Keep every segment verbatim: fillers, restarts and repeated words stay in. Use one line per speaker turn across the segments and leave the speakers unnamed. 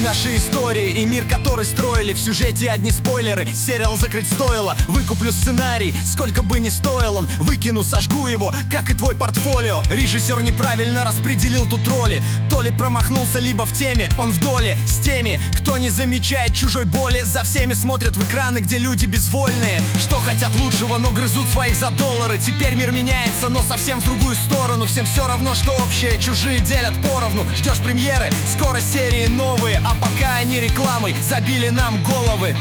наши истории и мир, который строили. В сюжете одни спойлеры, сериал закрыть стоило. Выкуплю сценарий, сколько бы ни стоил он. Выкину, сожгу его, как и твой портфолио. Режиссер неправильно распределил тут роли. То ли промахнулся, либо в теме. Он в доле с теми, кто не замечает чужой боли. За всеми смотрят в экраны, где люди безвольные, что хотят лучшего, но грызут своих за доллары. Теперь мир меняется, но совсем в другую сторону. Всем все равно, что общее, чужие делят поровну. Ждешь премьеры, скоро серии новые, а пока они рекламой забили нам головы.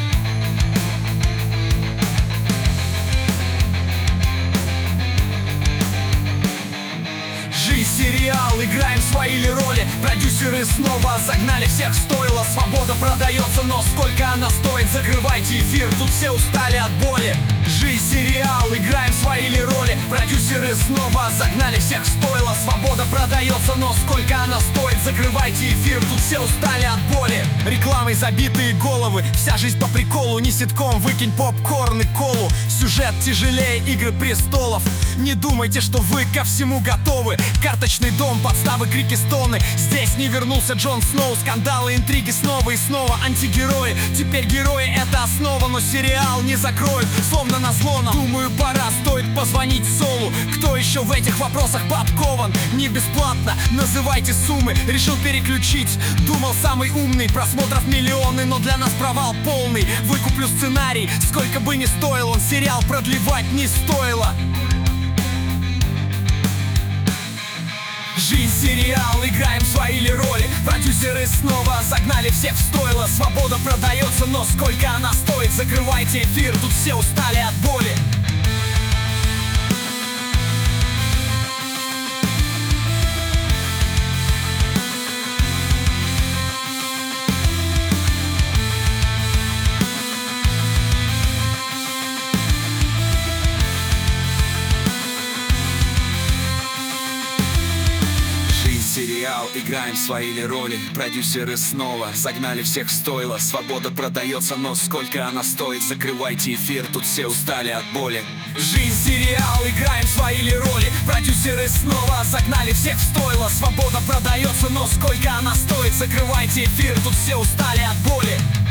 Жизнь сериал, играем свои ли роли. Продюсеры снова загнали всех в стойло. Свобода продается, но сколько она стоит? Закрывайте эфир, тут все устали от боли. Жизнь сериал, играем свои ли роли. Продюсеры снова загнали всех в стойло. Свобода продается, но сколько она стоит? Закрывайте эфир, тут все устали от боли. Рекламой забитые головы, вся жизнь по приколу. Не ситком, выкинь попкорн и колу. Сюжет тяжелее Игры престолов. Не думайте, что вы ко всему готовы. Карточный дом, подставы, крики, стоны. Здесь не вернулся Джон Сноу. Скандалы, интриги снова и снова. Антигерои, теперь герои — это основа. Но сериал не закроют, словно назло нам. Думаю, пора, стоит позвонить Солу. Кто еще в этих вопросах подкован? Не бесплатно, называйте суммы. Решил переключить, думал самый умный. Просмотров миллионы, но для нас провал полный. Выкуплю сценарий, сколько бы ни стоил он. Сериал продлевать не стоило. Жизнь сериал, играем свои ли роли. Продюсеры снова загнали всех в стойло. Свобода продается, но сколько она стоит? Закрывайте эфир, тут все устали от боли. Сериал, играем свои ли роли. Продюсеры снова загнали всех в стойло. Свобода продается, но сколько она стоит? Закрывайте эфир, тут все устали от боли. Жизнь сериал, играем свои ли роли. Продюсеры снова загнали всех в стойло. Свобода продается, но сколько она стоит? Закрывайте эфир, тут все устали от боли.